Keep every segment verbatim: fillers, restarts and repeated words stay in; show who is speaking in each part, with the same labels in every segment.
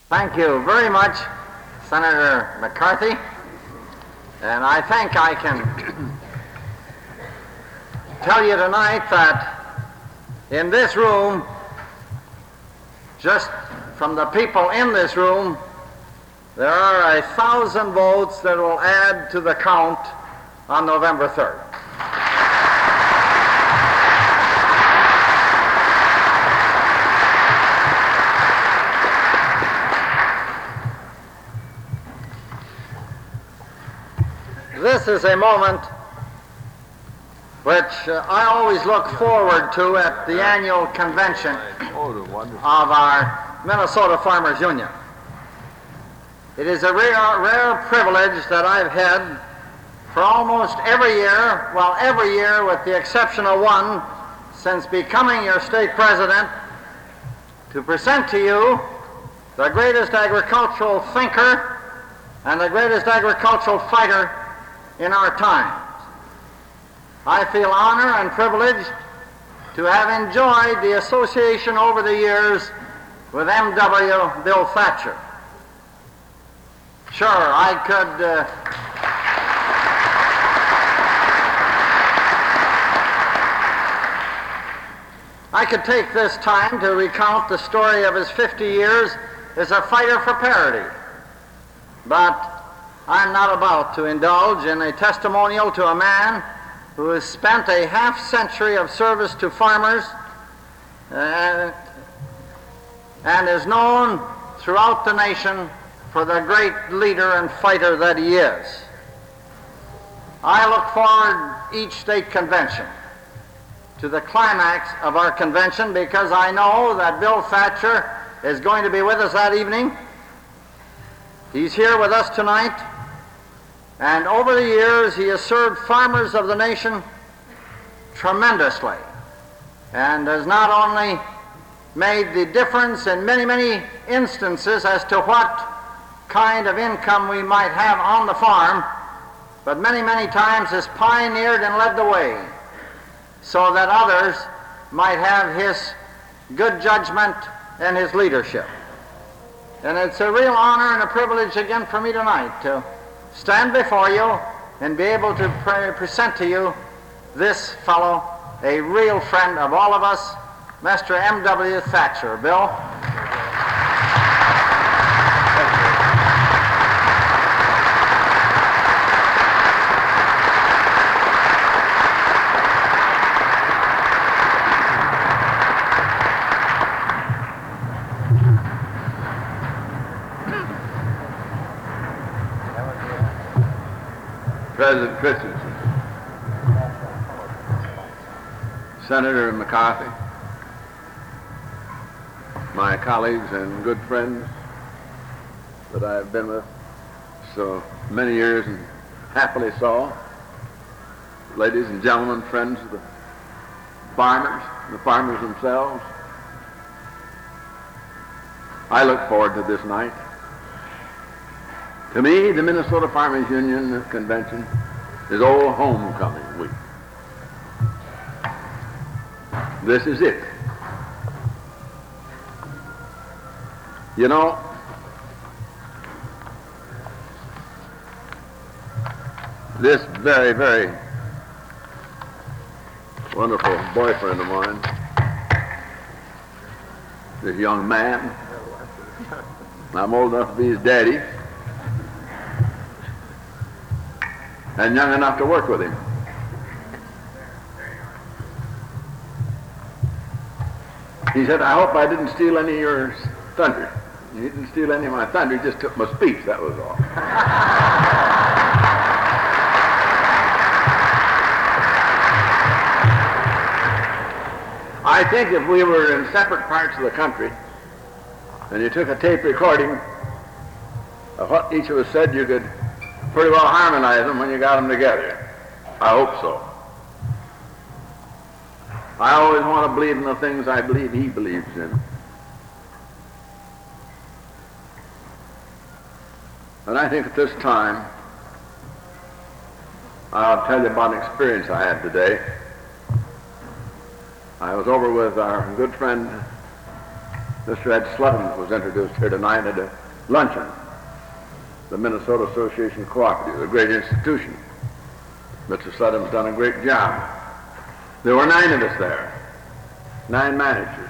Speaker 1: Thank you very much, Senator McCarthy. And I think I can tell you tonight that in this room, just from the people in this room, there are a thousand votes that will add to the count on November third. This is a moment which uh, I always look forward to at the annual convention of our Minnesota Farmers Union. It is a rare, rare privilege that I've had for almost every year, well, every year with the exception of one, since becoming your state president, to present to you the greatest agricultural thinker and the greatest agricultural fighter in our times. I feel honor and privileged to have enjoyed the association over the years with M W Bill Thatcher. Sure, I could uh, I could take this time to recount the story of his fifty years as a fighter for parity, but I'm not about to indulge in a testimonial to a man who has spent a half century of service to farmers uh, and is known throughout the nation for the great leader and fighter that he is. I look forward each state convention to the climax of our convention because I know that Bill Thatcher is going to be with us that evening. He's here with us tonight, and over the years he has served farmers of the nation tremendously and has not only made the difference in many, many instances as to what kind of income we might have on the farm, but many, many times has pioneered and led the way so that others might have his good judgment and his leadership. And it's a real honor and a privilege again for me tonight to stand before you and be able to pre- present to you this fellow, a real friend of all of us, Mister M W Thatcher. Bill?
Speaker 2: President Christensen, Senator McCarthy, my colleagues and good friends that I've been with so many years and happily saw, ladies and gentlemen, friends of the farmers, the farmers themselves, I look forward to this night. To me, the Minnesota Farmers Union Convention is old homecoming week. This is it. You know, this very, very wonderful boyfriend of mine, this young man, I'm old enough to be his daddy, and young enough to work with him. He said, I hope I didn't steal any of your thunder. You didn't steal any of my thunder, you just took my speech, that was all. I think if we were in separate parts of the country and you took a tape recording of what each of us said, you could pretty well harmonize them when you got them together. I hope so. I always want to believe in the things I believe he believes in. And I think at this time, I'll tell you about an experience I had today. I was over with our good friend, Mister Ed Slutton was introduced here tonight at a luncheon. The Minnesota Association Cooperative, a great institution. Mister Slutton's done a great job. There were nine of us there, nine managers.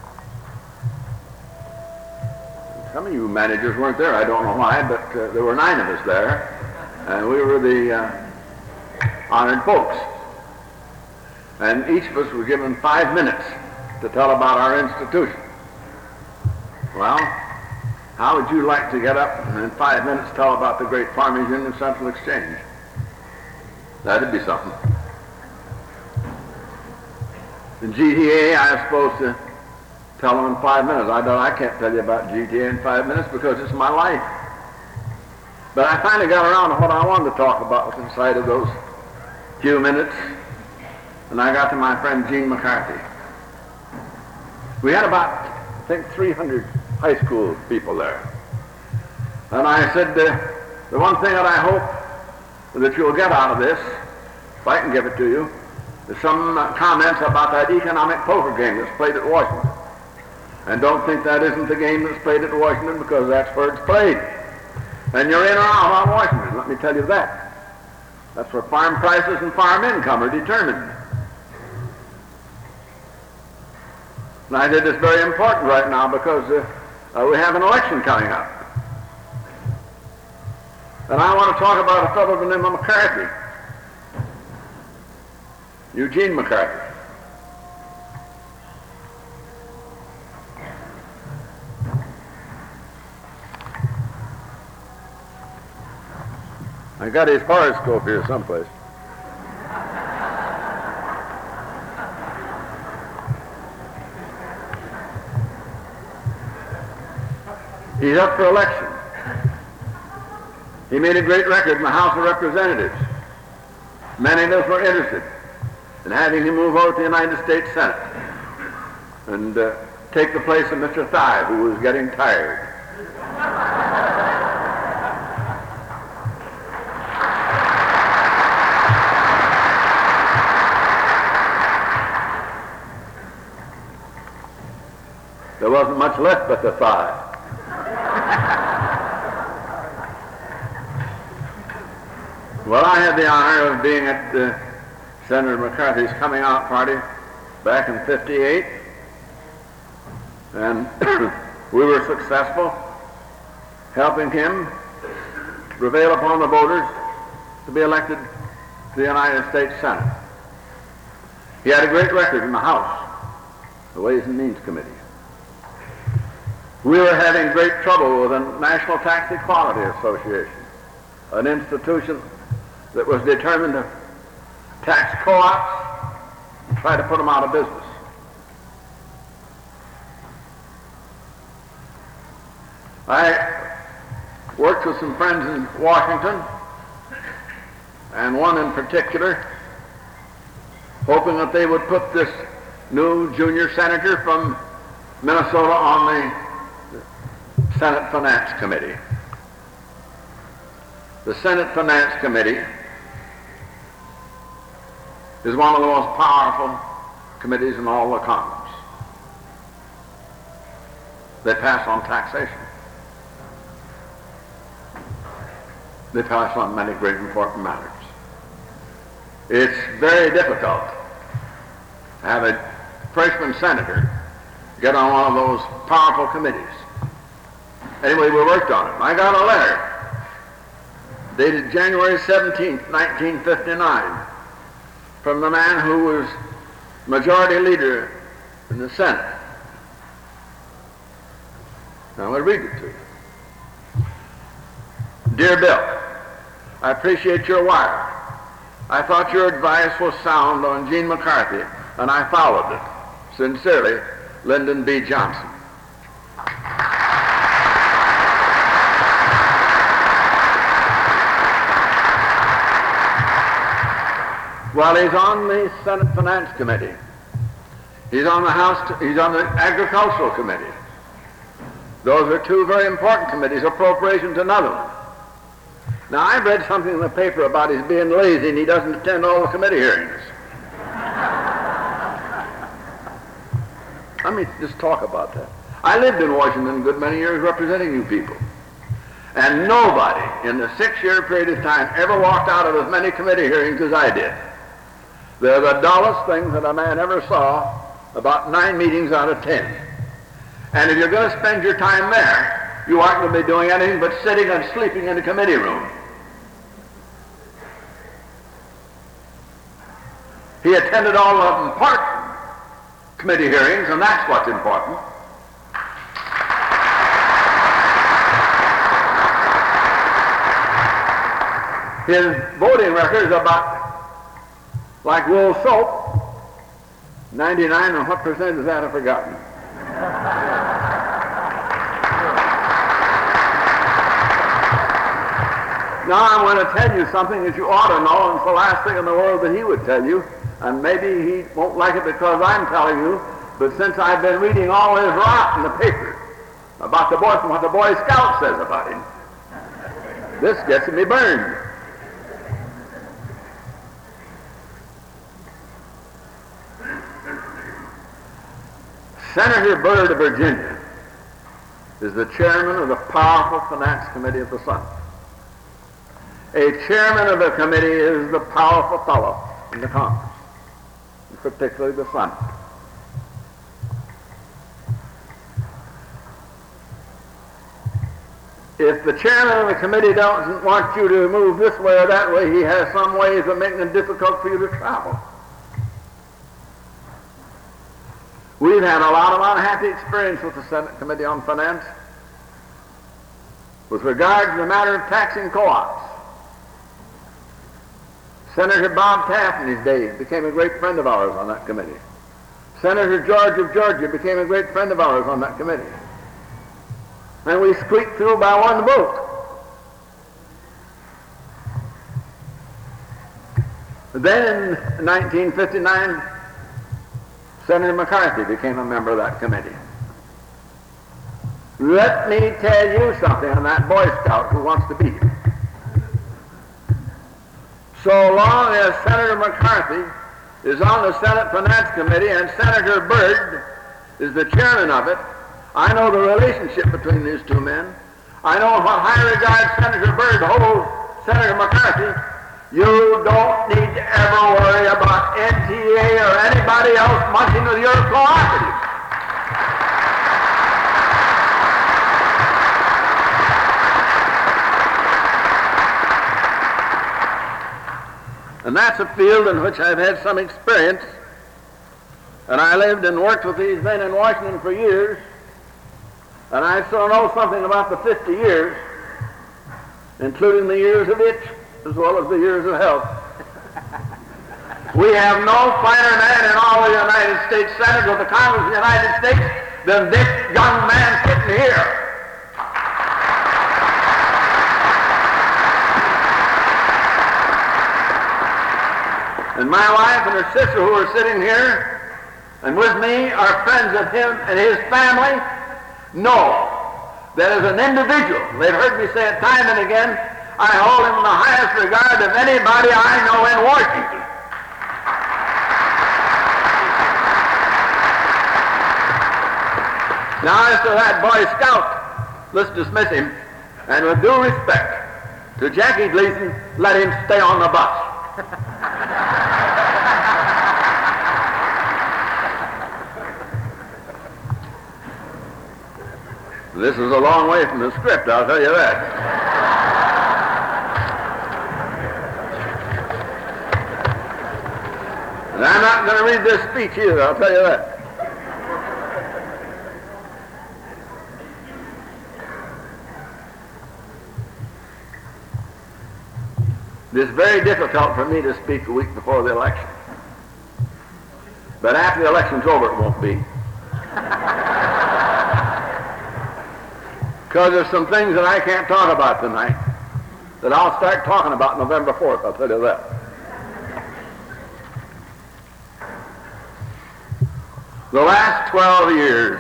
Speaker 2: Some of you managers weren't there, I don't know why, but uh, there were nine of us there, and we were the uh, honored folks. And each of us was given five minutes to tell about our institution. Well, how would you like to get up and in five minutes tell about the great Farmers Union Central Exchange? That'd be something. The G T A, I was supposed to tell them in five minutes. I don't, I can't tell you about G T A in five minutes because it's my life. But I finally got around to what I wanted to talk about inside of those few minutes, and I got to my friend Gene McCarthy. We had about, I think, three hundred high school people there. And I said, uh, the one thing that I hope that you'll get out of this, if I can give it to you, is some uh, comments about that economic poker game that's played at Washington. And don't think that isn't the game that's played at Washington, because that's where it's played. And you're in or out on Washington, let me tell you that. That's where farm prices and farm income are determined. And I said it's very important right now because uh, uh, we have an election coming up. And I want to talk about a fellow by the name of McCarthy. Eugene McCarthy. I got his horoscope here someplace. He's up for election. He made a great record in the House of Representatives. Many of us were interested in having him move over to the United States Senate and uh, take the place of Mister Thigh, who was getting tired. There wasn't much left but the thigh. Well, I had the honor of being at uh, Senator McCarthy's coming out party back in fifty-eight, and we were successful helping him prevail upon the voters to be elected to the United States Senate. He had a great record in the House, the Ways and Means Committee. We were having great trouble with the National Tax Equality Association, an institution that was determined to tax co-ops and try to put them out of business. I worked with some friends in Washington, and one in particular, hoping that they would put this new junior senator from Minnesota on the Senate Finance Committee. The Senate Finance Committee is one of the most powerful committees in all the Congress. They pass on taxation. They pass on many great important matters. It's very difficult to have a freshman senator get on one of those powerful committees. Anyway, we worked on it. I got a letter dated January seventeenth, nineteen fifty-nine, from the man who was majority leader in the Senate. Now, I'm going to read it to you. Dear Bill, I appreciate your wire. I thought your advice was sound on Gene McCarthy, and I followed it. Sincerely, Lyndon B. Johnson. Well, he's on the Senate Finance Committee. He's on the House, he's on the Agricultural Committee. Those are two very important committees, Appropriations another one. Now, I've read something in the paper about his being lazy and he doesn't attend all the committee hearings. Let me just talk about that. I lived in Washington a good many years representing you people. And nobody in the six-year period of time ever walked out of as many committee hearings as I did. They're the dullest things that a man ever saw, about nine meetings out of ten. And if you're going to spend your time there, you aren't going to be doing anything but sitting and sleeping in the committee room. He attended all the important committee hearings, and that's what's important. His voting record is about like wool soap. ninety-nine, and what percent is that? I've forgotten. Now I'm going to tell you something that you ought to know, and it's the last thing in the world that he would tell you. And maybe he won't like it because I'm telling you, but since I've been reading all his rot in the paper about the boy and what the Boy Scout says about him, this gets me burned. Senator Byrd of Virginia is the chairman of the powerful Finance Committee of the Sun. A chairman of the committee is the powerful fellow in the Congress, and particularly the Sun. If the chairman of the committee doesn't want you to move this way or that way, he has some ways of making it difficult for you to travel. We've had a lot of unhappy experience with the Senate Committee on Finance with regard to the matter of taxing co-ops. Senator Bob Taft in his days became a great friend of ours on that committee. Senator George of Georgia became a great friend of ours on that committee. And we squeaked through by one vote. Then in nineteen fifty-nine, Senator McCarthy became a member of that committee. Let me tell you something on that Boy Scout who wants to be here. So long as Senator McCarthy is on the Senate Finance Committee and Senator Byrd is the chairman of it, I know the relationship between these two men. I know what high regard Senator Byrd holds Senator McCarthy. You don't need to ever worry about N T A or anybody else munching with your cooperatives. And that's a field in which I've had some experience. And I lived and worked with these men in Washington for years. And I still know something about the fifty years, including the years of itch, as well as the years of health. We have no finer man in all the United States Senate or the Congress of the United States than this young man sitting here. And my wife and her sister who are sitting here and with me are friends of him and his family, know that as an individual, they've heard me say it time and again, I hold him in the highest regard of anybody I know in Washington. Now as to that Boy Scout, let's dismiss him, and with due respect to Jackie Gleason, let him stay on the bus. This is a long way from the script, I'll tell you that. And I'm not going to read this speech either, I'll tell you that. It's very difficult for me to speak a week before the election. But after the election's over, it won't be. Because there's some things that I can't talk about tonight that I'll start talking about November fourth, I'll tell you that. The last twelve years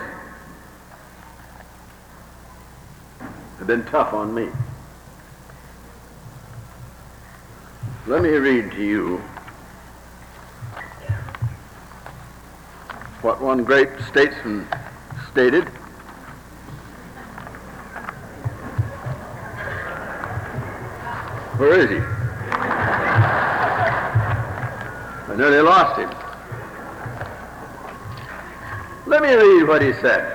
Speaker 2: have been tough on me. Let me read to you what one great statesman stated Where is he? I nearly lost him. Let me read what he said.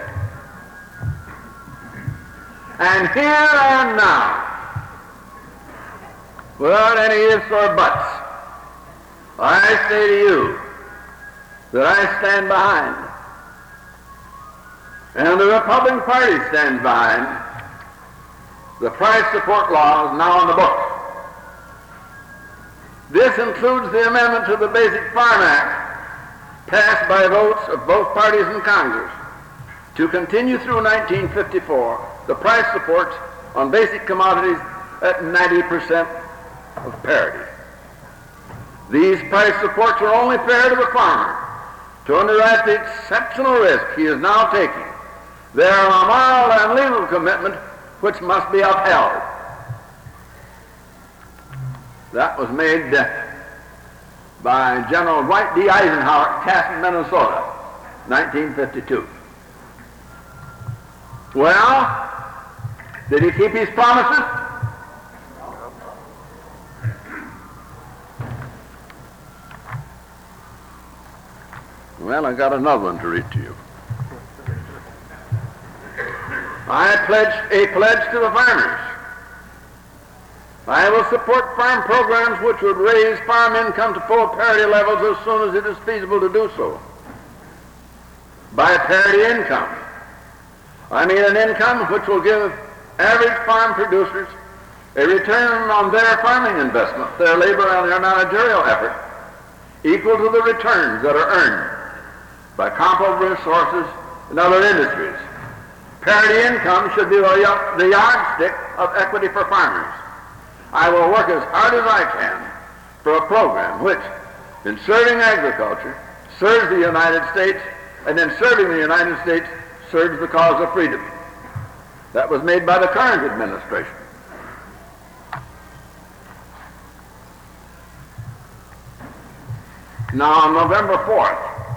Speaker 2: And here and now, without any ifs or buts, I say to you that I stand behind, and the Republican Party stands behind, the price support laws now on the books. This includes the amendment to the Basic Farm Act, passed by votes of both parties in Congress, to continue through nineteen fifty-four the price supports on basic commodities at ninety percent of parity. These price supports are only fair to the farmer to underwrite the exceptional risk he is now taking. They are a moral and legal commitment which must be upheld. That was made uh, by General Dwight D. Eisenhower at Casson, Minnesota, nineteen fifty-two. Well, did he keep his promises? Well, I got another one to read to you. I pledge a pledge to the farmers. I will support farm programs which would raise farm income to full parity levels as soon as it is feasible to do so. By parity income, I mean an income which will give average farm producers a return on their farming investment, their labor and their managerial effort, equal to the returns that are earned by comparable resources in other industries. Parity income should be the yardstick of equity for farmers. I will work as hard as I can for a program which, in serving agriculture, serves the United States, and in serving the United States, serves the cause of freedom. That was made by the current administration. Now, on November fourth,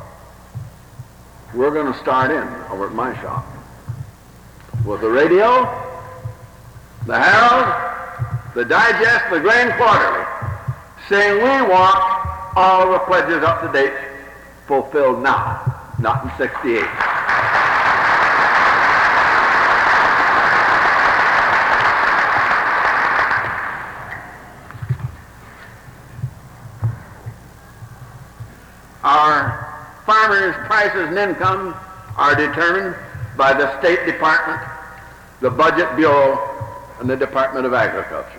Speaker 2: we're going to start in over at my shop with the radio, the Herald, the Digest, the Grain Quarterly, saying we want all the pledges up to date fulfilled now, not in sixty-eight. Our farmers' prices and income are determined by the State Department, the Budget Bureau, and the Department of Agriculture.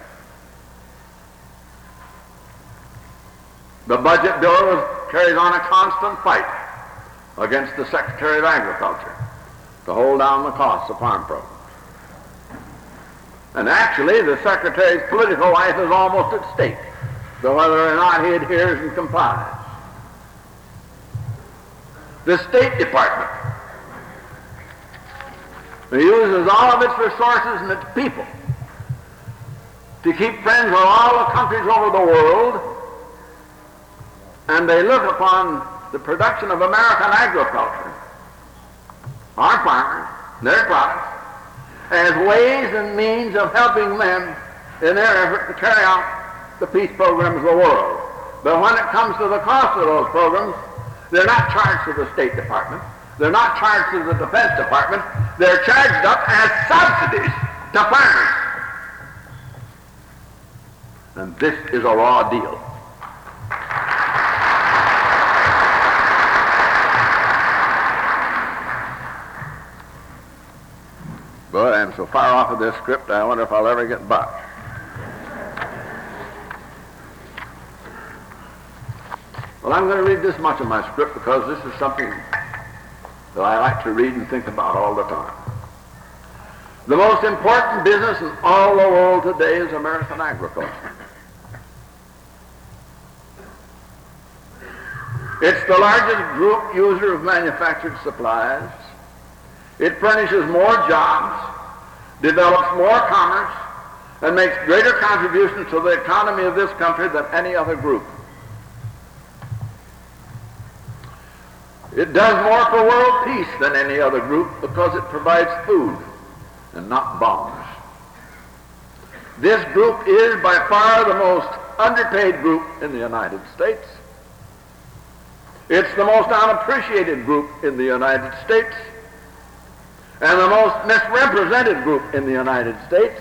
Speaker 2: The Budget Bureau carries on a constant fight against the Secretary of Agriculture to hold down the costs of farm programs. And actually, the Secretary's political life is almost at stake, so whether or not he adheres and complies. The State Department uses all of its resources and its people to keep friends with all the countries over the world, and they look upon the production of American agriculture, our farmers, their products, as ways and means of helping them in their effort to carry out the peace programs of the world. But when it comes to the cost of those programs, they're not charged to the State Department, they're not charged to the Defense Department, they're charged up as subsidies to farmers. And this is a raw deal. But I'm so far off of this script, I wonder if I'll ever get back. Well, I'm going to read this much of my script because this is something that I like to read and think about all the time. The most important business in all the world today is American agriculture. It's the largest group user of manufactured supplies. It furnishes more jobs, develops more commerce, and makes greater contributions to the economy of this country than any other group. It does more for world peace than any other group because it provides food and not bombs. This group is by far the most underpaid group in the United States. It's the most unappreciated group in the United States and the most misrepresented group in the United States.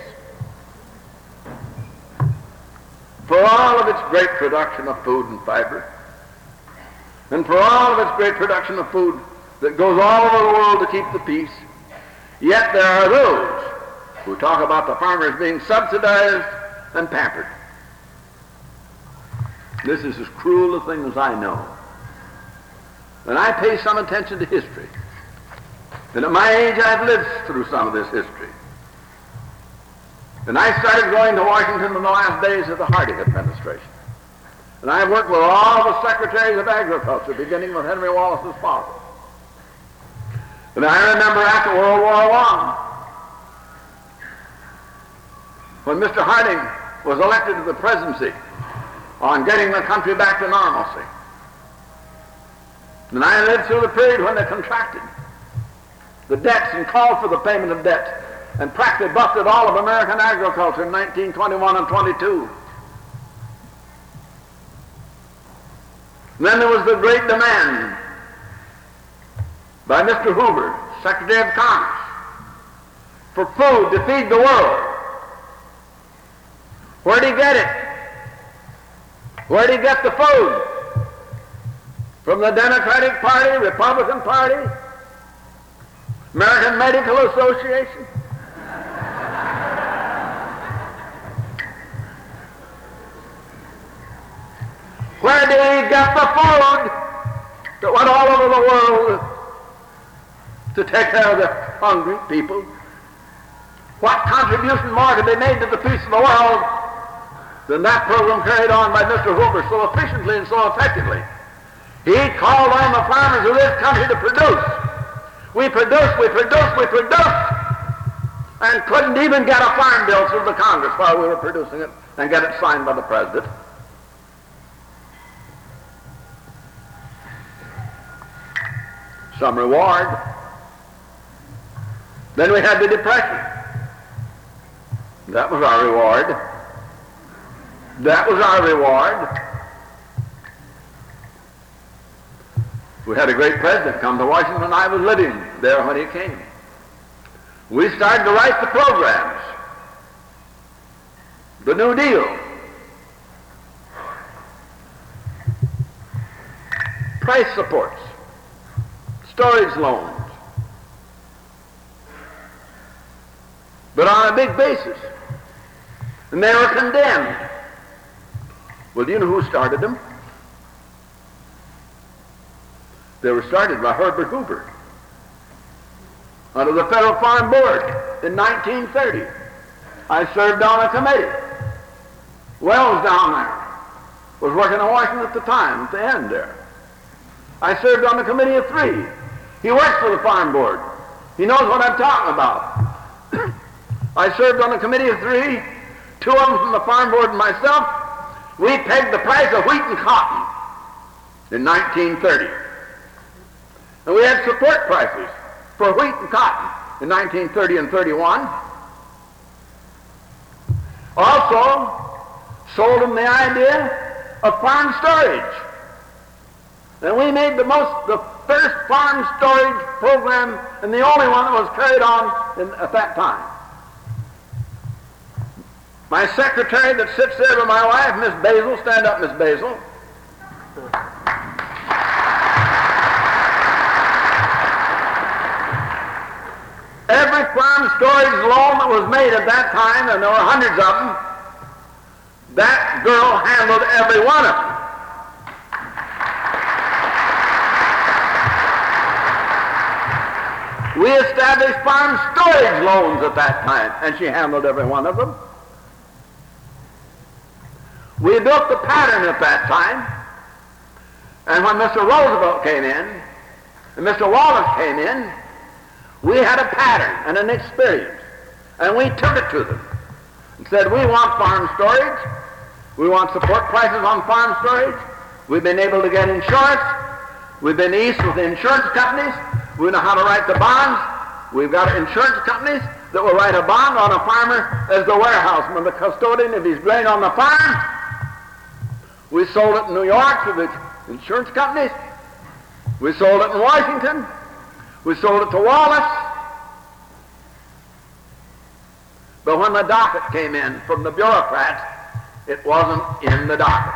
Speaker 2: For all of its great production of food and fiber, and for all of its great production of food that goes all over the world to keep the peace, yet there are those who talk about the farmers being subsidized and pampered. This is as cruel a thing as I know. And I pay some attention to history. And at my age, I've lived through some of this history. And I started going to Washington in the last days of the Harding administration. And I've worked with all the secretaries of agriculture, beginning with Henry Wallace's father. And I remember after World War One, when Mister Harding was elected to the presidency on getting the country back to normalcy. And I lived through the period when they contracted the debts and called for the payment of debts and practically busted all of American agriculture in nineteen twenty-one and twenty-two. And then there was the great demand by Mister Hoover, Secretary of Commerce, for food to feed the world. Where'd he get it? Where'd he get the food? From the Democratic Party, Republican Party, American Medical Association? Where did he get the food that went all over the world to take care of the hungry people? What contribution more could be made to the peace of the world than that program carried on by Mister Hoover so efficiently and so effectively? He called on the farmers of this country to produce. We produce, we produce, we produce, and couldn't even get a farm bill through the Congress while we were producing it and get it signed by the President. Some reward. Then we had the Depression. That was our reward. That was our reward. We had a great president come to Washington. I was living there when he came. We started to write the programs. The New Deal. Price supports. Storage loans. But on a big basis. And they were condemned. Well, do you know who started them? They were started by Herbert Hoover under the Federal Farm Board in nineteen thirty. I served on a committee. Wells down there was working in Washington at the time, at the end there. I served on the committee of three. He works for the Farm Board. He knows what I'm talking about. I served on the committee of three, two of them from the Farm Board and myself. We pegged the price of wheat and cotton in nineteen thirty. And we had support prices for wheat and cotton in nineteen thirty and thirty-one. Also, sold them the idea of farm storage. And we made the most, the first farm storage program and the only one that was carried on in, at that time. My secretary that sits there with my wife, Miss Basil, stand up, Miss Basil. Every farm storage loan that was made at that time, and there were hundreds of them, that girl handled every one of them. We established farm storage loans at that time, and she handled every one of them. We built the pattern at that time, and when Mister Roosevelt came in, and Mister Wallace came in, we had a pattern and an experience, and we took it to them and said, we want farm storage, we want support prices on farm storage, we've been able to get insurance, we've been east with the insurance companies, we know how to write the bonds, we've got insurance companies that will write a bond on a farmer as the warehouseman, the custodian of his grain on the farm. We sold it in New York to the insurance companies. We sold it in Washington. We sold it to Wallace. But when the docket came in from the bureaucrats, it wasn't in the docket.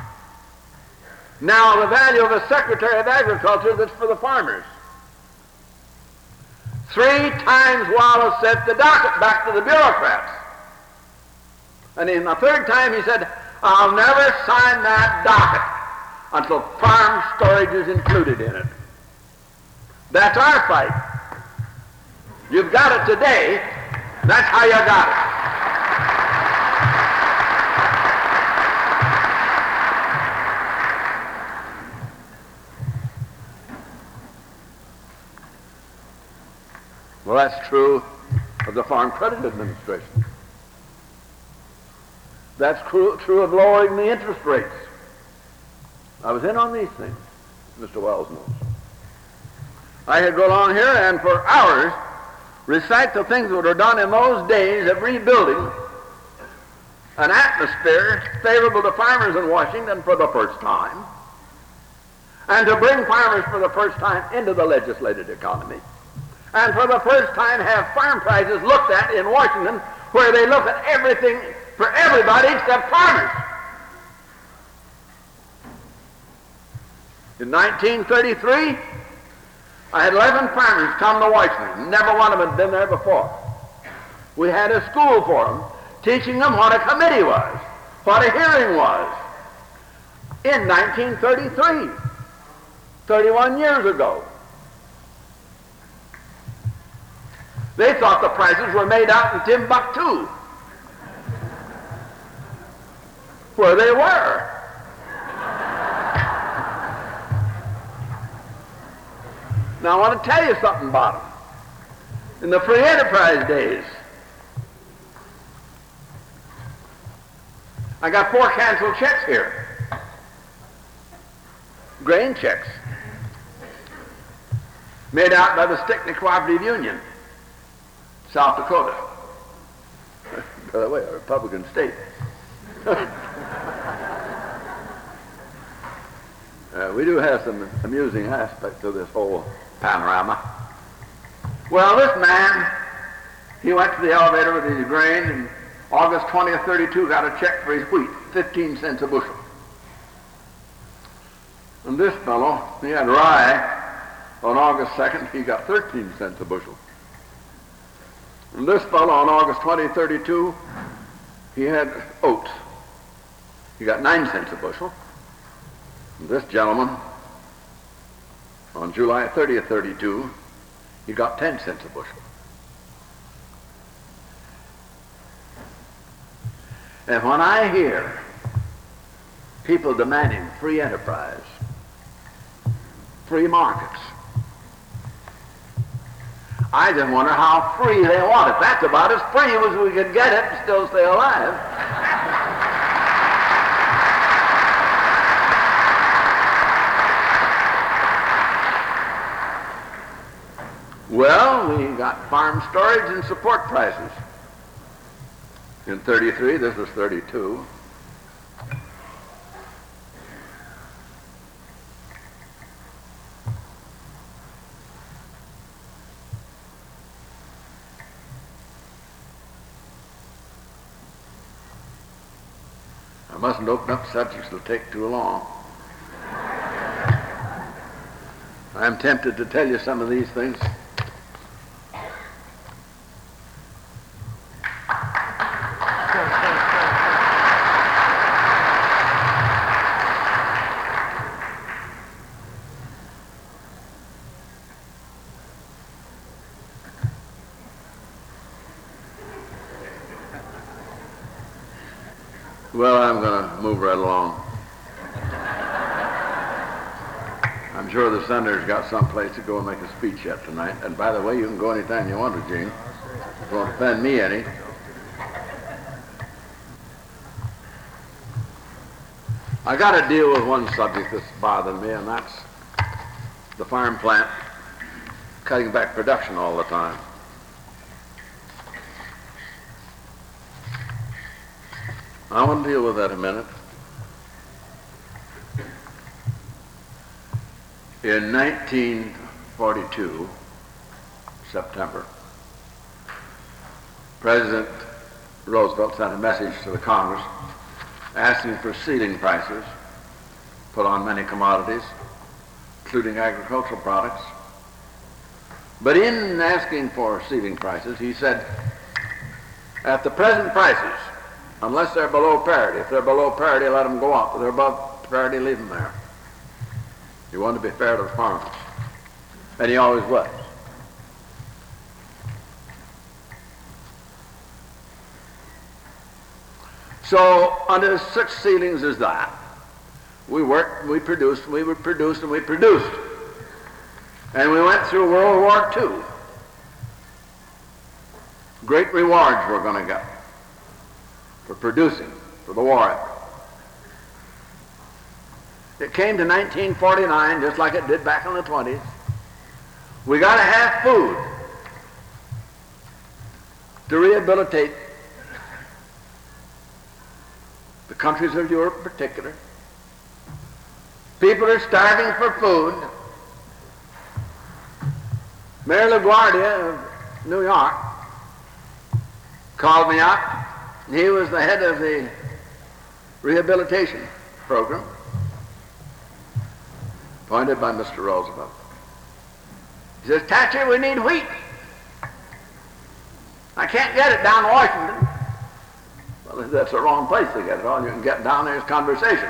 Speaker 2: Now the value of a Secretary of Agriculture that's for the farmers. Three times Wallace sent the docket back to the bureaucrats. And in the third time he said, I'll never sign that docket until farm storage is included in it. That's our fight. You've got it today. That's how you got it. Well, that's true of the Farm Credit Administration. That's true, true of lowering the interest rates. I was in on these things, Mister Wells knows. I could go along here and for hours recite the things that were done in those days of rebuilding an atmosphere favorable to farmers in Washington for the first time, and to bring farmers for the first time into the legislated economy, and for the first time have farm prices looked at in Washington where they look at everything for everybody except farmers. In nineteen thirty-three, I had eleven farmers come to Washington. Never one of them had been there before. We had a school for them, teaching them what a committee was, what a hearing was. In nineteen thirty-three, thirty-one years ago. They thought the prices were made out in Timbuktu, where they were. Now, I want to tell you something about them. In the free enterprise days, I got four canceled checks here. Grain checks. Made out by the Stickney Cooperative Union, South Dakota. By the way, a Republican state. uh, we do have some amusing aspects of this whole panorama. Well, this man, he went to the elevator with his grain, and August twentieth, thirty-two, got a check for his wheat, fifteen cents a bushel. And this fellow, he had rye on August second, he got thirteen cents a bushel. And this fellow on August twentieth, thirty-two, he had oats. He got nine cents a bushel. And this gentleman, on July thirtieth, thirty-two, he got ten cents a bushel. And when I hear people demanding free enterprise, free markets, I just wonder how free they want it. That's about as free as we could get it and still stay alive. Well, we got farm storage and support prices. In thirty-three, this was thirty-two. I mustn't open up subjects that'll take too long. I'm tempted to tell you some of these things. Well, I'm going to move right along. I'm sure the senator's got someplace to go and make a speech yet tonight. And by the way, you can go anytime you want to, Gene. It won't offend me any. I got to deal with one subject that's bothering me, and that's the farm plant cutting back production all the time. I want to deal with that a minute. In nineteen forty-two, September, President Roosevelt sent a message to the Congress asking for ceiling prices put on many commodities, including agricultural products. But in asking for ceiling prices, he said, at the present prices, unless they're below parity, if they're below parity, let them go up. If they're above parity, leave them there. He wanted to be fair to the farmers, and he always was. So under such ceilings as that, we worked, we produced, we would produce, and we produced. And we went through World War Two. Great rewards we're going to get for producing, for the war effort. It came to nineteen forty-nine, just like it did back in the twenties. We got to have food to rehabilitate the countries of Europe in particular. People are starving for food. Mayor LaGuardia of New York called me up. He was the head of the rehabilitation program, appointed by Mister Roosevelt. He says, Thatcher, we need wheat. I can't get it down to Washington. Well, that's the wrong place to get it. All you can get down there is conversation.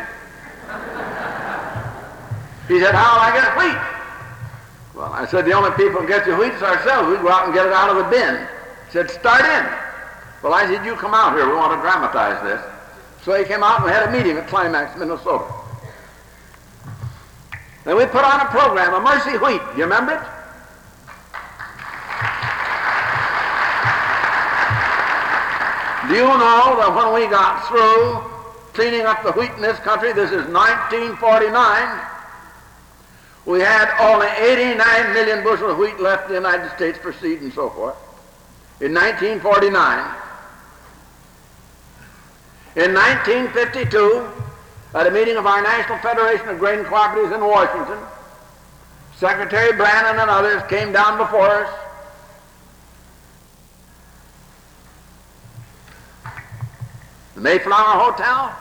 Speaker 2: He said, how will I get wheat? Well, I said, the only people who get you wheat is ourselves. We go out and get it out of the bin. He said, start in. Well, I said, you come out here. We want to dramatize this. So he came out and we had a meeting at Climax, Minnesota. And we put on a program, a Mercy Wheat. You remember it? Do you know that when we got through cleaning up the wheat in this country, this is nineteen forty-nine, we had only eighty-nine million bushels of wheat left in the United States for seed and so forth. In nineteen forty-nine. In nineteen fifty-two, at a meeting of our National Federation of Grain Cooperatives in Washington, Secretary Brannan and others came down before us. The Mayflower Hotel,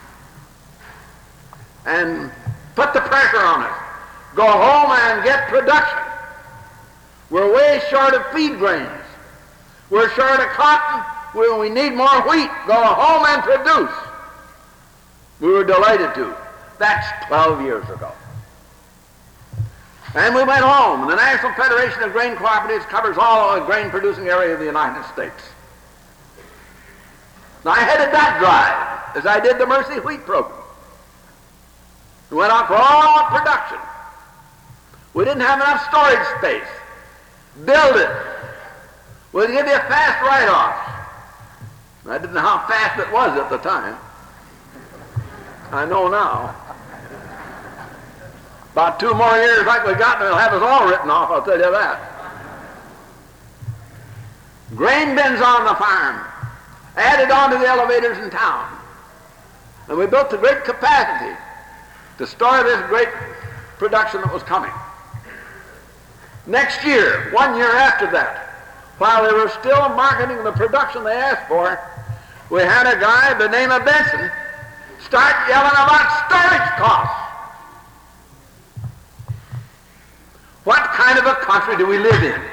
Speaker 2: and put the pressure on us. Go home and get production. We're way short of feed grains. We're short of cotton. We, we need more wheat. Go home and produce. We were delighted to. That's twelve years ago. And we went home. And the National Federation of Grain Cooperatives covers all the grain-producing area of the United States. Now, I headed that drive, as I did the Mercy Wheat program. We went out for all production. We didn't have enough storage space. Build it. We'll give you a fast write-off. I didn't know how fast it was at the time. I know now. About two more years like we got, and they'll have us all written off, I'll tell you that. Grain bins on the farm, added on to the elevators in town. And we built the great capacity to store this great production that was coming. Next year, one year after that, while they were still marketing the production they asked for, we had a guy by the name of Benson start yelling about storage costs. What kind of a country do we live in?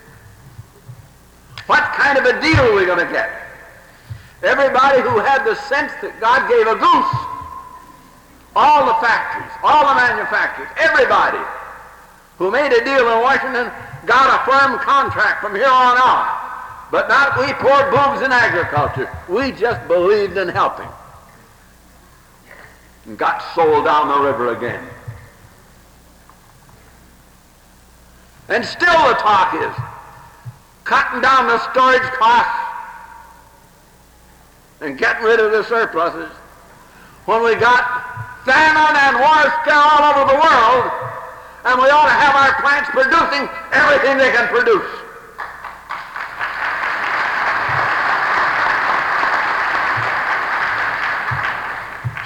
Speaker 2: What kind of a deal are we going to get? Everybody who had the sense that God gave a goose, all the factories, all the manufacturers, everybody who made a deal in Washington got a firm contract from here on out. But not we poor boobs in agriculture. We just believed in helping. And got sold down the river again. And still the talk is cutting down the storage costs and getting rid of the surpluses when we got famine and war scare all over the world, and we ought to have our plants producing everything they can produce.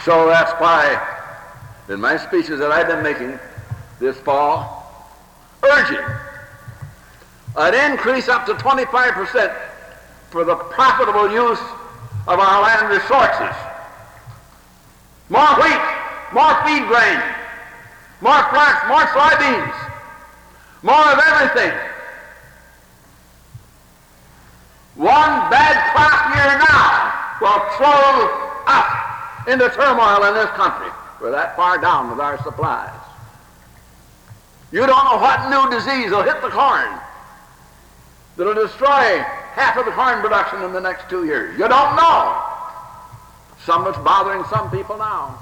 Speaker 2: So that's why in my speeches that I've been making this fall, urging an increase up to twenty-five percent for the profitable use of our land resources. More wheat, more feed grain, more flax, more soybeans, more of everything. One bad crop year now will throw us into turmoil in this country. We're that far down with our supplies. You don't know what new disease will hit the corn that'll destroy half of the corn production in the next two years. You don't know. Some of it's bothering some people now.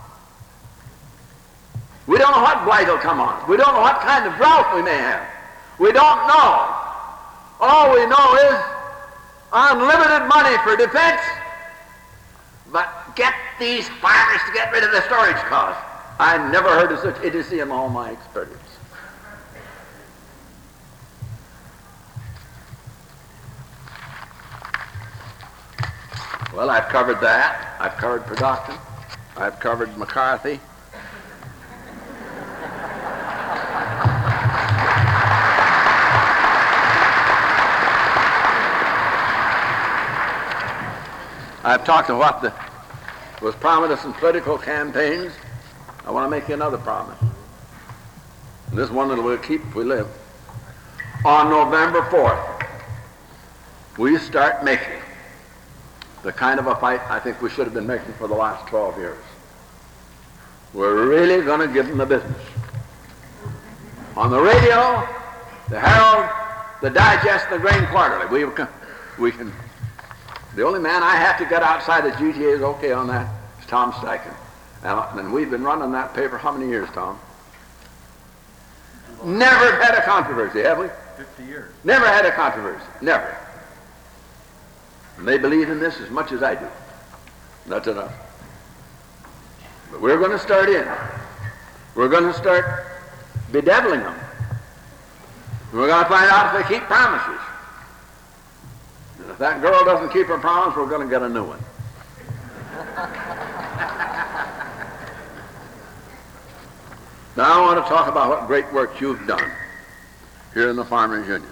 Speaker 2: We don't know what blight will come on. We don't know what kind of drought we may have. We don't know. All we know is unlimited money for defense, but get these farmers to get rid of the storage costs. I never heard of such idiocy in all my experience. Well, I've covered that. I've covered production. I've covered McCarthy. I've talked of what the, was promised in political campaigns. I want to make you another promise. And this one that we'll keep if we live. On November fourth, we start making the kind of a fight I think we should have been making for the last twelve years. We're really going to give them the business. On the radio, the Herald, the Digest, the Grain Quarterly, we can, we can the only man I have to get outside the G T A is okay on that is Tom Steichen. And, and we've been running that paper how many years, Tom? Never had a controversy, have we?
Speaker 3: Fifty years.
Speaker 2: Never had a controversy. Never. And they believe in this as much as I do. That's enough. But we're going to start in. We're going to start bedeviling them. We're going to find out if they keep promises. And if that girl doesn't keep her promise, we're going to get a new one. Now I want to talk about what great work you've done here in the Farmers Union.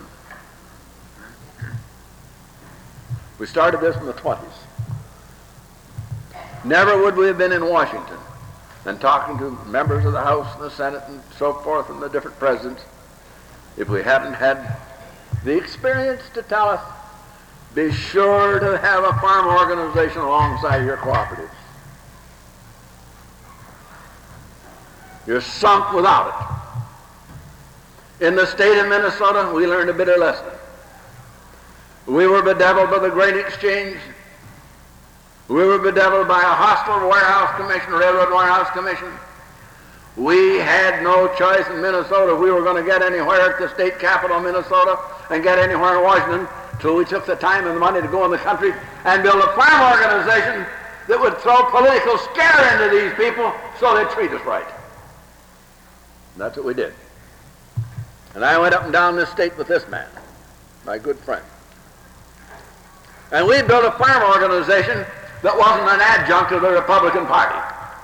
Speaker 2: We started this in the twenties. Never would we have been in Washington and talking to members of the House and the Senate and so forth and the different presidents if we hadn't had the experience to tell us, be sure to have a farm organization alongside your cooperatives. You're sunk without it. In the state of Minnesota, we learned a bitter lesson. We were bedeviled by the grain exchange. We were bedeviled by a hostile warehouse commission, railroad warehouse commission. We had no choice in Minnesota if we were going to get anywhere at the state capital of Minnesota and get anywhere in Washington till we took the time and the money to go in the country and build a farm organization that would throw political scare into these people so they'd treat us right. And that's what we did. And I went up and down this state with this man, my good friend. And we built a farm organization that wasn't an adjunct of the Republican Party.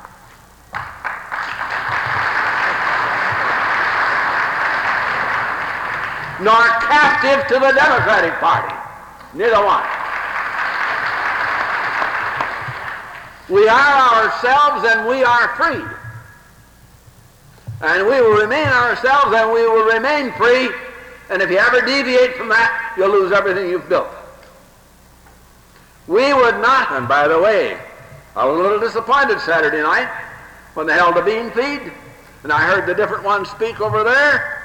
Speaker 2: Nor captive to the Democratic Party. Neither one. We are ourselves and we are free. And we will remain ourselves and we will remain free. And if you ever deviate from that, you'll lose everything you've built. We would not, and by the way, I was a little disappointed Saturday night when they held the bean feed, and I heard the different ones speak over there.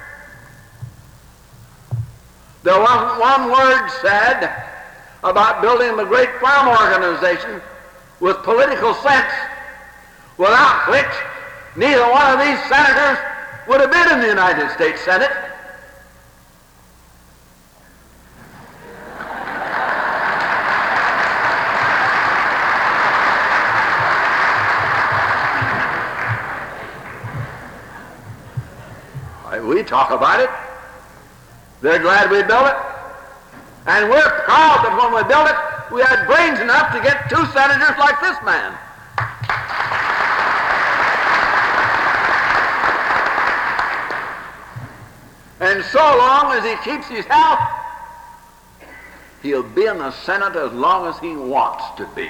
Speaker 2: There wasn't one word said about building the great farm organization with political sense, without which neither one of these senators would have been in the United States Senate. We talk about it. They're glad we built it. And we're proud that when we built it, we had brains enough to get two senators like this man. And so long as he keeps his health, he'll be in the Senate as long as he wants to be.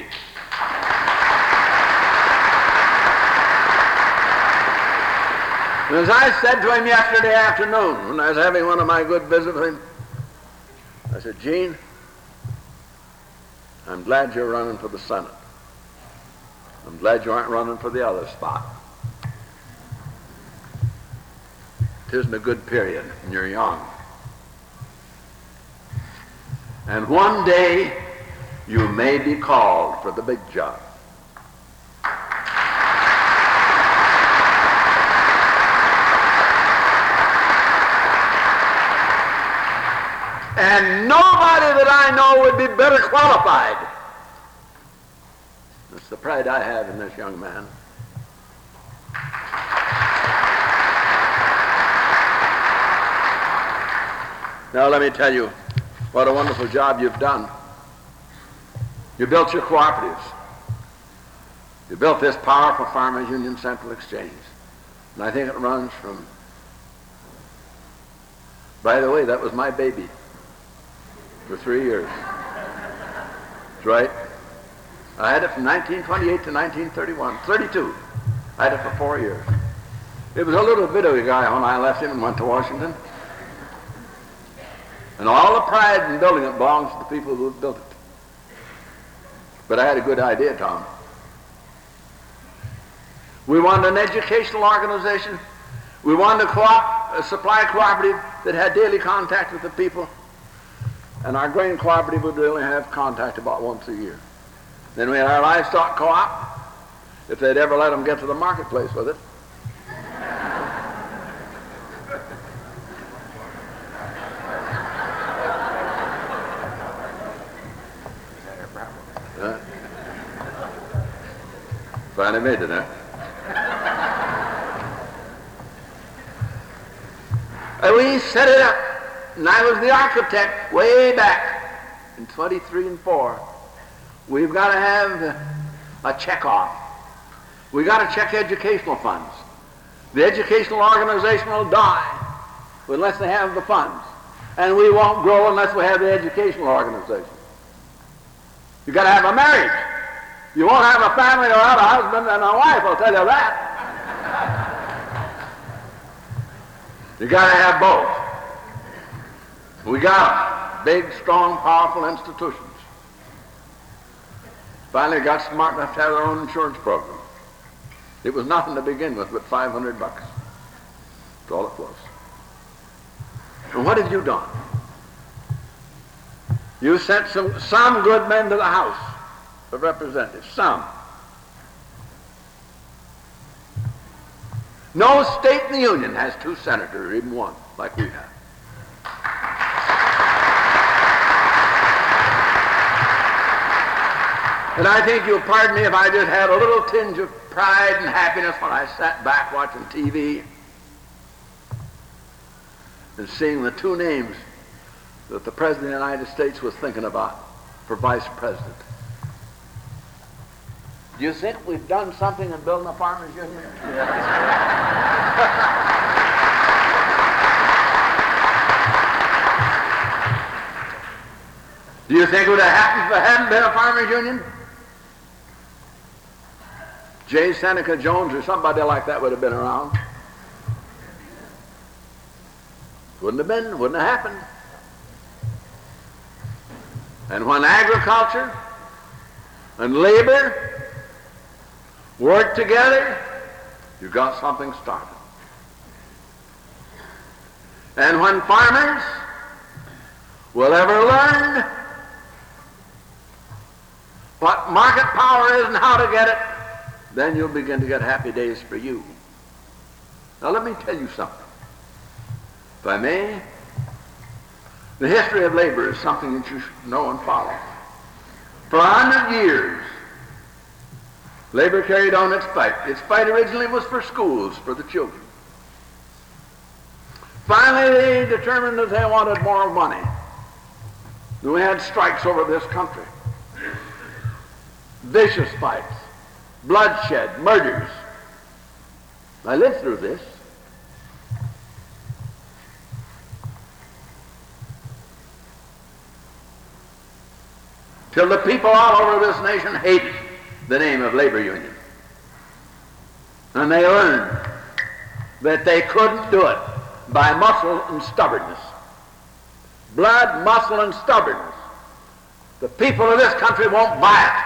Speaker 2: And as I said to him yesterday afternoon when I was having one of my good visits with him, I said, Gene, I'm glad you're running for the Senate. I'm glad you aren't running for the other spot. It isn't a good period, and you're young. And one day, you may be called for the big job. And nobody that I know would be better qualified. That's the pride I have in this young man. Now let me tell you what a wonderful job you've done. You built your cooperatives. You built this powerful Farmers Union Central Exchange. And I think it runs from, by the way, that was my baby for three years. That's right. I had it from nineteen twenty-eight to nineteen thirty-one, thirty-two. I had it for four years. It was a little bit of a guy when I left him and went to Washington. And all the pride in building it belongs to the people who built it. But I had a good idea, Tom. We wanted an educational organization. We wanted a, co-op, a supply cooperative that had daily contact with the people. And our grain cooperative would only have contact about once a year. Then we had our livestock co-op, if they'd ever let them get to the marketplace with it. uh, finally made it, huh? And we set it up. And I was the architect way back in twenty-three and four. We've got to have a check-off. We've got to check educational funds. The educational organization will die unless they have the funds. And we won't grow unless we have the educational organization. You've got to have a marriage. You won't have a family without a husband and a wife, I'll tell you that. You've got to have both. We got big, strong, powerful institutions. Finally got smart enough to have their own insurance program. It was nothing to begin with but five hundred bucks. That's all it was. And what have you done? You sent some, some good men to the House of Representatives. Some. No state in the Union has two senators, even one, like we have. And I think you'll pardon me if I just had a little tinge of pride and happiness when I sat back watching T V and seeing the two names that the President of the United States was thinking about for Vice President. Do you think we've done something in building a Farmers Union? Do you think it would have happened if there hadn't been a Farmers Union? J. Seneca Jones or somebody like that would have been around. Wouldn't have been, wouldn't have happened. And when agriculture and labor work together, you got something started. And when farmers will ever learn what market power is and how to get it, then you'll begin to get happy days for you. Now let me tell you something. If I may, the history of labor is something that you should know and follow. For a hundred years, labor carried on its fight. Its fight originally was for schools, for the children. Finally, they determined that they wanted more money. Then we had strikes over this country. Vicious fights, bloodshed, murders. I lived through this. till the people all over this nation hated the name of labor union. And they learned that they couldn't do it by muscle and stubbornness. Blood, muscle, and stubbornness. The people of this country won't buy it.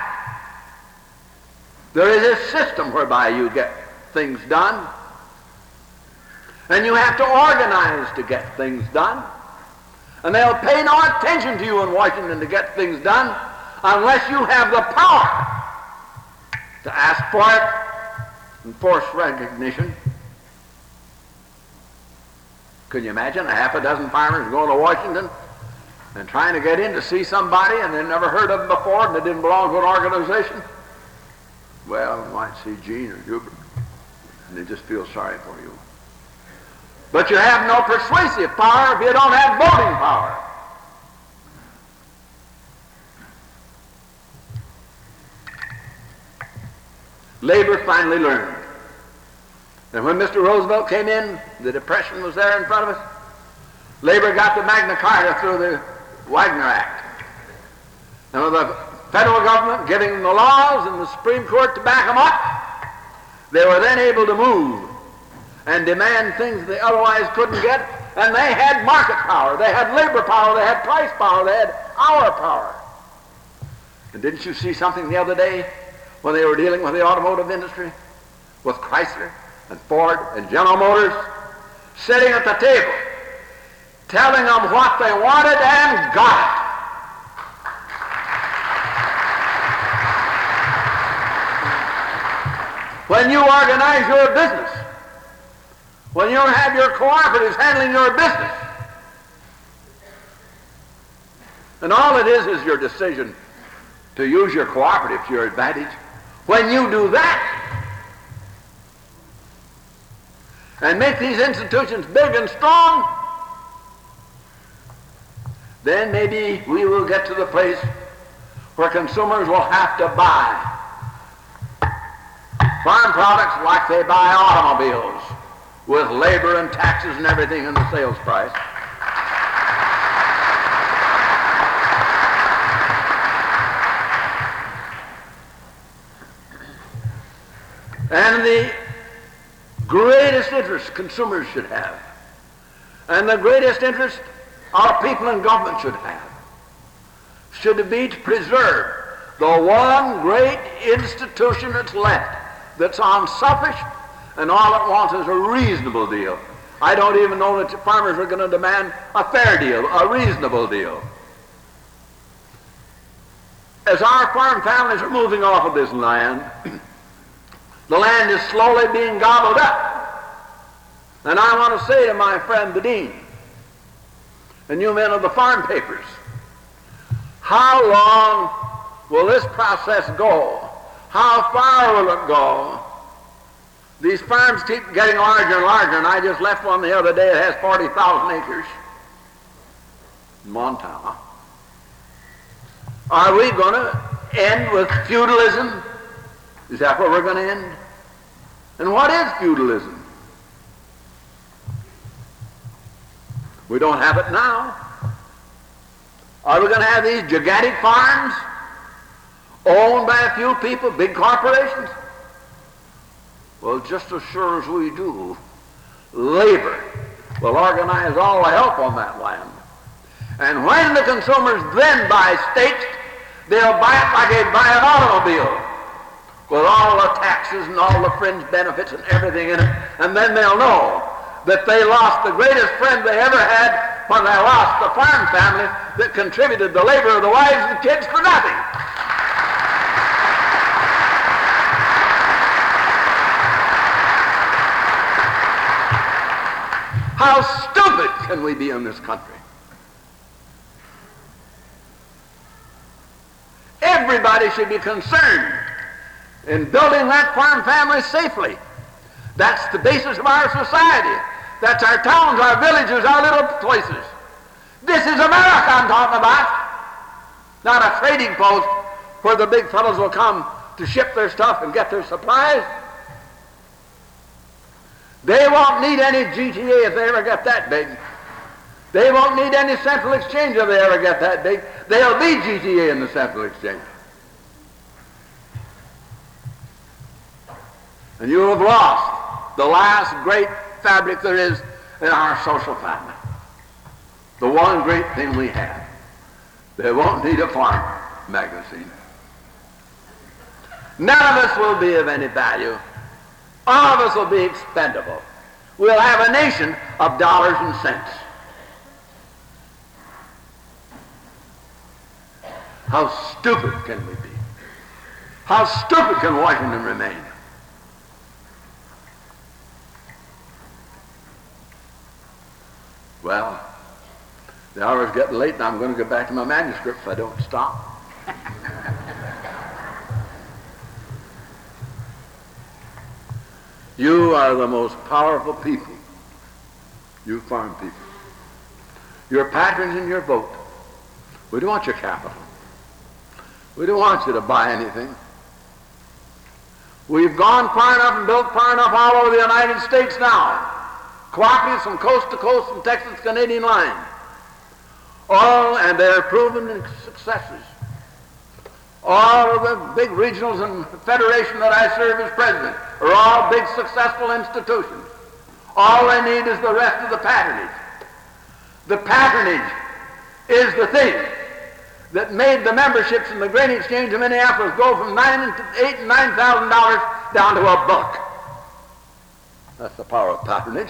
Speaker 2: There is a system whereby you get things done. And you have to organize to get things done. And they'll pay no attention to you in Washington to get things done unless you have the power to ask for it and force recognition. Can you imagine a half a dozen farmers going to Washington and trying to get in to see somebody and they'd never heard of them before and they didn't belong to an organization? Well, you might see Gene or Hubert and they just feel sorry for you. But you have no persuasive power if you don't have voting power. Labor finally learned. And when Mister Roosevelt came in, the Depression was there in front of us. Labor got the Magna Carta through the Wagner Act. And with the federal government giving them the laws and the Supreme Court to back them up, they were then able to move and demand things they otherwise couldn't get. And they had market power, they had labor power, they had price power, they had hour power. And didn't you see something the other day when they were dealing with the automotive industry, with Chrysler and Ford and General Motors, sitting at the table, telling them what they wanted and got it. When you organize your business, when you have your cooperatives handling your business, and all it is is your decision to use your cooperative to your advantage, when you do that and make these institutions big and strong, then maybe we will get to the place where consumers will have to buy farm products like they buy automobiles, with labor and taxes and everything in the sales price. And the greatest interest consumers should have, and the greatest interest our people in government should have, should be to preserve the one great institution that's left, that's unselfish, and all it wants is a reasonable deal. I don't even know that the farmers are going to demand a fair deal, a reasonable deal. As our farm families are moving off of this land, the land is slowly being gobbled up. And I want to say to my friend Bedeen, and you men of the farm papers, how long will this process go? How far will it go? These farms keep getting larger and larger, and I just left one the other day that has forty thousand acres in Montana. Are we going to end with feudalism? Is that where we're going to end? And what is feudalism? We don't have it now. Are we going to have these gigantic farms owned by a few people, big corporations? Well, just as sure as we do, labor will organize all the help on that land. And when the consumers then buy steaks, they'll buy it like they'd buy an automobile, with all the taxes and all the fringe benefits and everything in it. And then they'll know that they lost the greatest friend they ever had when they lost the farm family that contributed the labor of the wives and kids for nothing. How stupid can we be in this country? Everybody should be concerned in building that farm family safely. That's the basis of our society. That's our towns, our villages, our little places. This is America I'm talking about, not a trading post where the big fellows will come to ship their stuff and get their supplies. They won't need any G T A if they ever get that big. They won't need any Central Exchange if they ever get that big. They'll be G T A in the Central Exchange. And you have lost the last great fabric there is in our social family. The one great thing we have. They won't need a farm magazine. None of us will be of any value. All of us will be expendable. We'll have a nation of dollars and cents. How stupid can we be? How stupid can Washington remain? Well, the hour's getting late and I'm going to get back to my manuscript if I don't stop. You are the most powerful people, you farm people. Your patrons and your vote. We don't want your capital. We don't want you to buy anything. We've gone far enough and built far enough all over the United States now. Cooperatives from coast to coast from Texas-Canadian line. All, and they're proven successes. All of the big regionals and federation that I serve as president are all big successful institutions. All they need is the rest of the patronage. The patronage is the thing that made the memberships in the Grain Exchange of Minneapolis go from nine to eight and nine thousand dollars down to a buck. That's the power of patronage.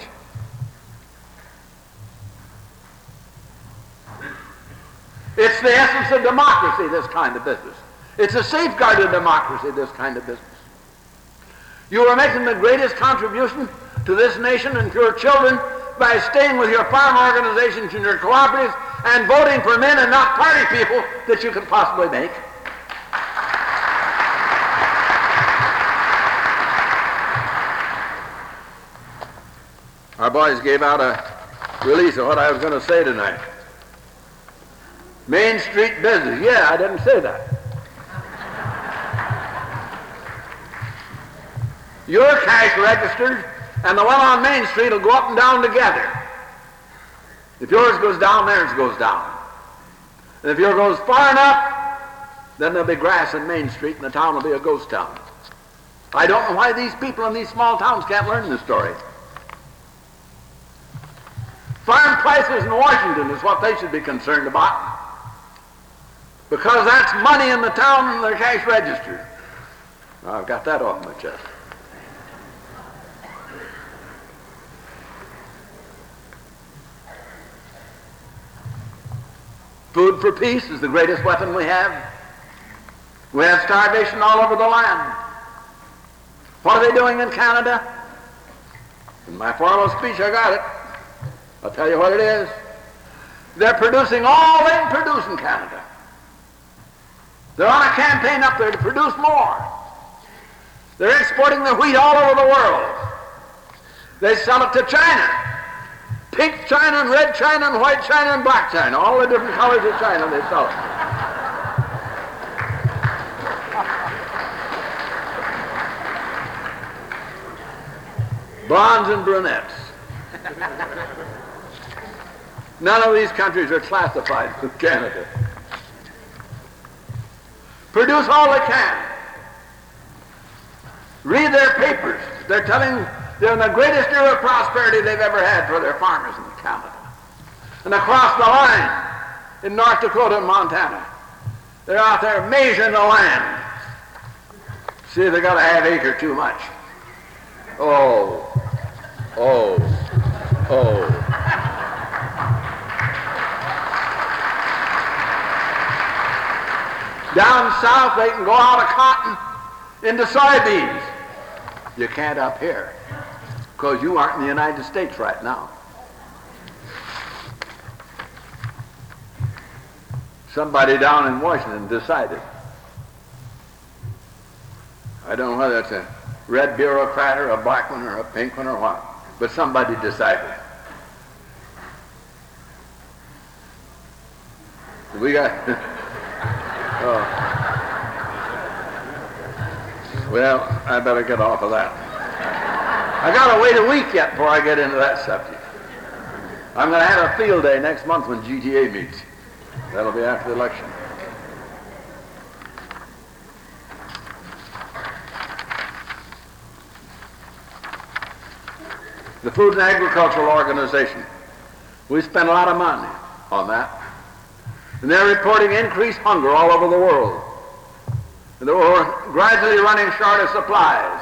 Speaker 2: It's the essence of democracy, this kind of business. It's a safeguarded democracy, this kind of business. You are making the greatest contribution to this nation and to your children by staying with your farm organizations and your cooperatives and voting for men and not party people that you could possibly make. Our boys gave out a release of what I was going to say tonight. Main Street business. Yeah, I didn't say that. Your cash registers and the one on Main Street will go up and down together. If yours goes down, theirs goes down. And if yours goes far enough, then there'll be grass in Main Street and the town will be a ghost town. I don't know why these people in these small towns can't learn this story. Farm prices in Washington is what they should be concerned about. Because that's money in the town and their cash register. I've got that off my chest. Food for peace is the greatest weapon we have. We have starvation all over the land. What are they doing in Canada? In my formal speech, I got it. I'll tell you what it is. They're producing all they can produce in Canada. They're on a campaign up there to produce more. They're exporting the wheat all over the world. They sell it to China. Pink China and red China and white China and black China. All the different colors of China they sell it. Blondes and brunettes. None of these countries are classified with Canada. Produce all they can. Read their papers. They're telling they're in the greatest era of prosperity they've ever had for their farmers in Canada. And across the line in North Dakota and Montana, they're out there measuring the land. See if they got a half acre too much. Oh, oh, oh. Down south, they can go out of cotton into soybeans. You can't up here, because you aren't in the United States right now. Somebody down in Washington decided. I don't know whether it's a red bureaucrat or a black one or a pink one or what, but somebody decided. We got... Oh. Well, I better get off of that. I gotta wait a week yet before I get into that subject. I'm going to have a field day next month when G T A meets. That'll be after the election. The Food and Agricultural Organization. We spend a lot of money on that. And they're reporting increased hunger all over the world. And we're gradually running short of supplies.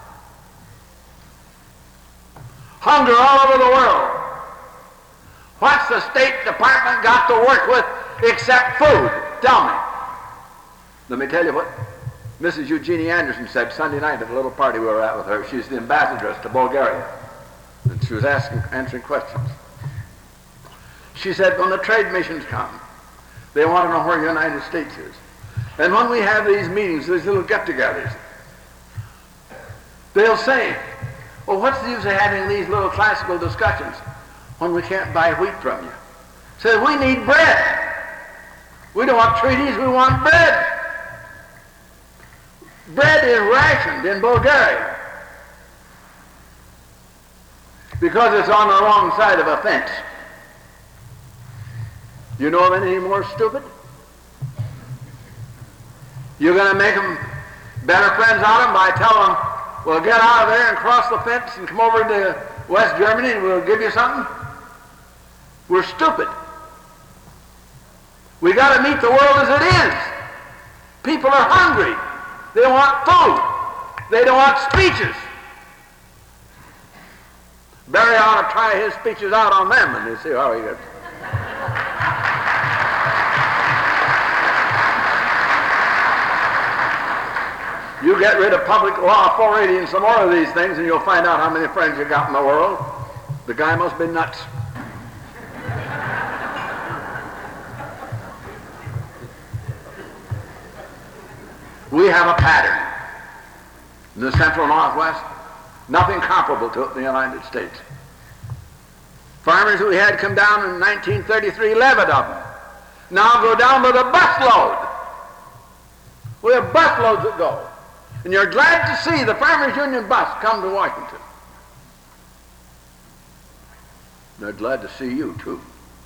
Speaker 2: Hunger all over the world. What's the State Department got to work with except food? Tell me. Let me tell you what Missus Eugenie Anderson said Sunday night at a little party we were at with her. She's the ambassadress to Bulgaria. And she was asking, answering questions. She said, when the trade missions come, they want to know where the United States is. And when we have these meetings, these little get-togethers, they'll say, well, what's the use of having these little classical discussions when we can't buy wheat from you? Says, we need bread. We don't want treaties, we want bread. Bread is rationed in Bulgaria because it's on the wrong side of a fence. You know of anything more stupid? You're going to make them better friends out of them by telling them, well, get out of there and cross the fence and come over to West Germany and we'll give you something? We're stupid. We got to meet the world as it is. People are hungry. They want food. They don't want speeches. Barry ought to try his speeches out on them and you see how he gets. You get rid of public law four eighty and some more of these things and you'll find out how many friends you got in the world. The guy must be nuts. We have a pattern in the central Northwest, nothing comparable to it in the United States. Farmers we had come down in nineteen thirty-three, eleven of them, now go down with a busload. We have busloads that go. And you're glad to see the Farmers Union bus come to Washington. They're glad to see you, too.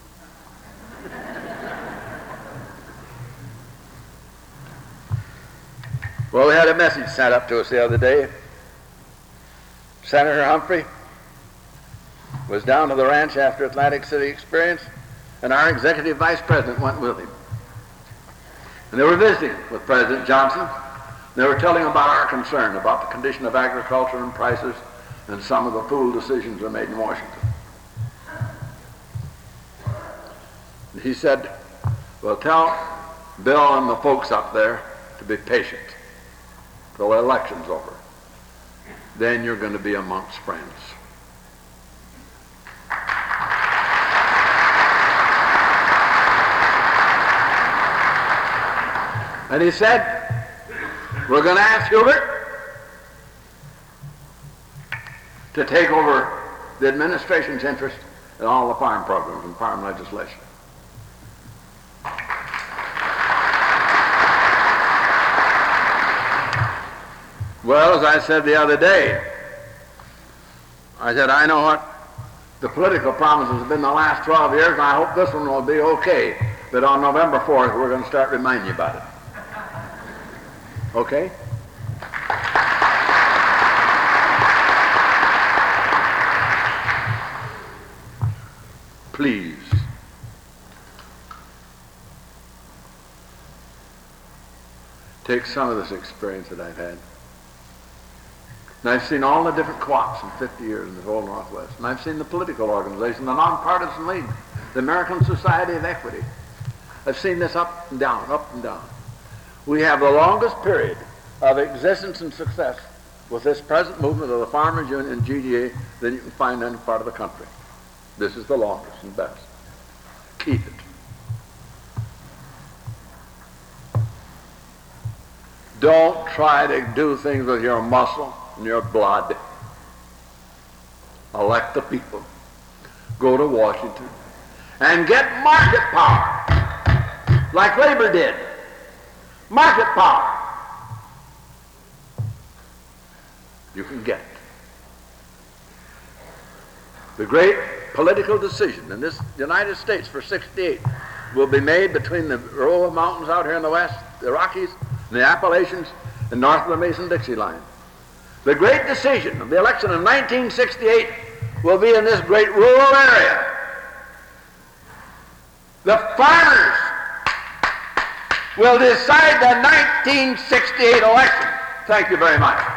Speaker 2: Well, we had a message sent up to us the other day. Senator Humphrey was down to the ranch after Atlantic City experience, and our executive vice president went with him. And they were visiting with President Johnson. They were telling him about our concern about the condition of agriculture and prices and some of the fool decisions that made in Washington. And he said, well, tell Bill and the folks up there to be patient till the election's over. Then you're going to be amongst friends. And he said, we're going to ask Hubert to take over the administration's interest in all the farm programs and farm legislation. Well, as I said the other day, I said, I know what the political promises have been the last twelve years, and I hope this one will be okay. But on November fourth, we're going to start reminding you about it. Okay? Please. Take some of this experience that I've had. And I've seen all the different co-ops in fifty years in the whole Northwest. And I've seen the political organization, the nonpartisan league, the American Society of Equity. I've seen this up and down, up and down. We have the longest period of existence and success with this present movement of the Farmers Union and G T A than you can find in any part of the country. This is the longest and best. Keep it. Don't try to do things with your muscle and your blood. Elect the people. Go to Washington and get market power like Labor did. Market power. You can get it. The great political decision in this United States for sixty-eight will be made between the row of mountains out here in the west, the Rockies, and the Appalachians, and north of the Mason-Dixie line. The great decision of the election in nineteen sixty-eight will be in this great rural area. The farmers will decide the nineteen sixty-eight election. Thank you very much.